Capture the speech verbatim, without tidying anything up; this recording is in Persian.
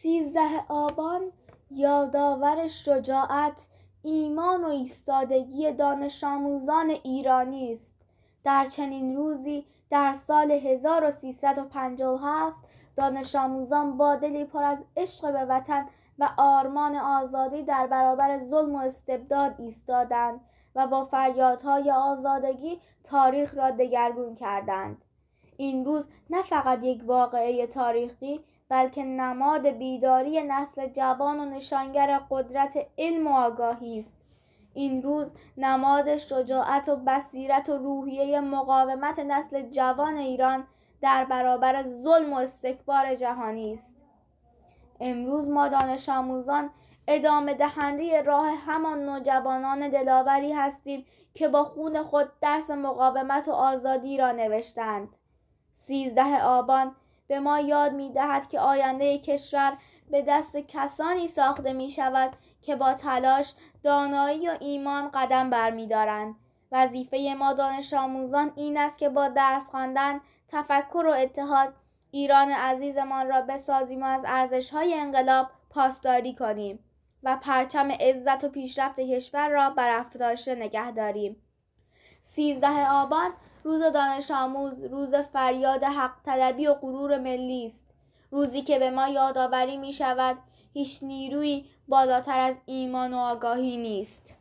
سیزده آبان یادآور شجاعت، ایمان و ایستادگی دانش آموزان ایرانی است. در چنین روزی در سال هزار و سیصد و پنجاه و هفت دانش آموزان با دلی پر از عشق به وطن و آرمان آزادی در برابر ظلم و استبداد ایستادند و با فریادهای آزادگی تاریخ را دگرگون کردند. این روز نه فقط یک واقعه تاریخی، بلکه نماد بیداری نسل جوان و نشانگر قدرت علم و آگاهی است. این روز نماد شجاعت و بصیرت و روحیه مقاومت نسل جوان ایران در برابر ظلم و استکبار جهانی است. امروز ما دانش آموزان ادامه دهنده راه همان نوجوانان دلاوری هستیم که با خون خود درس مقاومت و آزادی را نوشتند. سیزده آبان به ما یاد می دهد که آینده کشور به دست کسانی ساخته می شود که با تلاش، دانایی و ایمان قدم برمی دارند. وظیفه ما دانش آموزان این است که با درس خواندن، تفکر و اتحاد ایران عزیزمان را بسازیم و از ارزش‌های انقلاب پاسداری کنیم و پرچم عزت و پیشرفت کشور را برافراشته نگه داریم. سیزده آبان روز دانش آموز، روز فریاد حق طلبی و غرور ملی است. روزی که به ما یادآوری می شود هیچ نیرویی بالاتر از ایمان و آگاهی نیست.